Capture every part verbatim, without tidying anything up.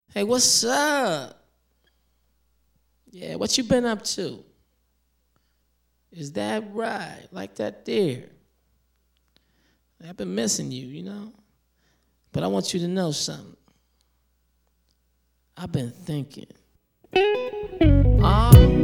Hey, what's up? Yeah, what you been up to? Is that right? Like that there? I've been missing you, you know? But I want you to know something. I've been thinking. Oh.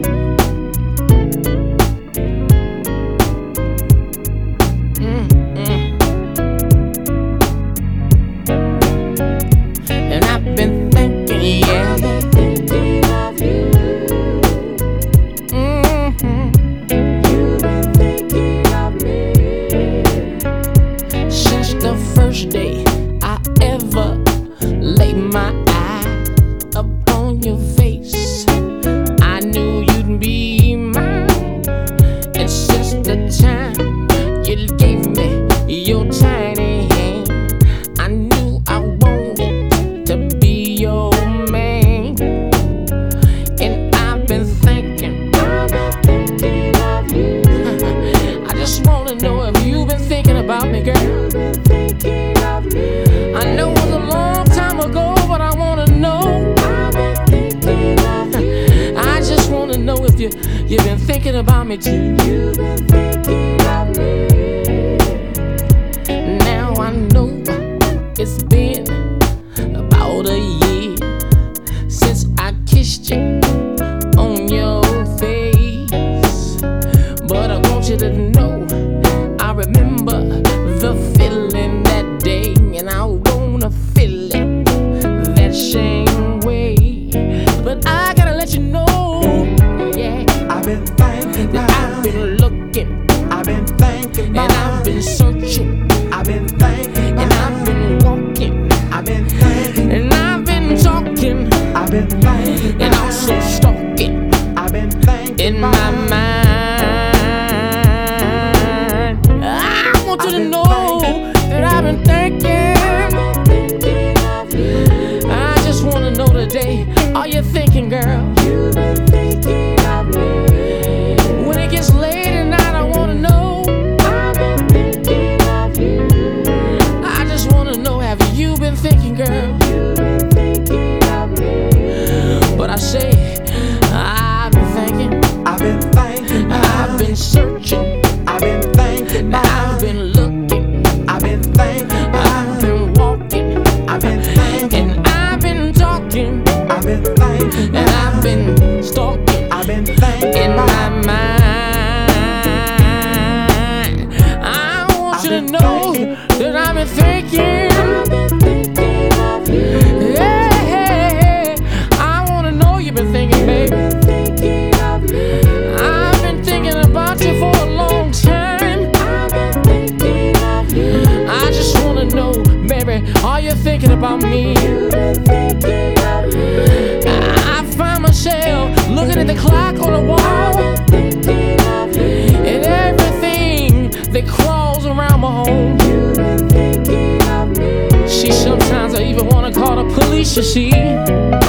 First day I ever laid my eye upon your face, I knew you'd be mine. And since the time you gave me your tiny hand, I knew I wanted to be your man. And I've been thinking, I've been thinking of you. I just wanna know if you've been thinking about me, girl. I know it was a long time ago, but I wanna know. I just wanna know if you you've been thinking about me too. You've been thinking of me. Now I know it's been about a year since I kissed you on your face, but I want you to know I remember the feeling that day, and I wanna feel it that same way. But I gotta let you know, yeah, I've been thinking, that I've been looking, I've been thinking, and I've been searching, I've been thinking, and I've been walking, I've been thinking, and I've been talking, I've been thinking, and also stalking I've been thinking in my mind. I want you to know that I've been thinking. I just wanna know today, are you thinking, girl? You've been thinking of me. When it gets late at night, I wanna know. I've been thinking of you. I just wanna know, have you been thinking, girl? You've been thinking of me. But I say, I've been thinking, I've been thinking, I've been searching, I've been thinking, I've been looking, I've been thinking, I've been walking, I've been thinking, and I've been talking, I've been thinking, and I've been stalking I've been thinking in my mind. I want you to know that I've been thinking. I've been thinking of you. Yeah, I wanna know you've been thinking, baby. I've been thinking of you. I've been thinking about you for a long time. I've been thinking of you. I just wanna know, baby, are you thinking about me? You've been thinking of me. I find myself looking at the clock on the wall, I've been thinking of you. and everything that crawls around my home. You've been thinking of me. See, sometimes I even wanna call the police, you see.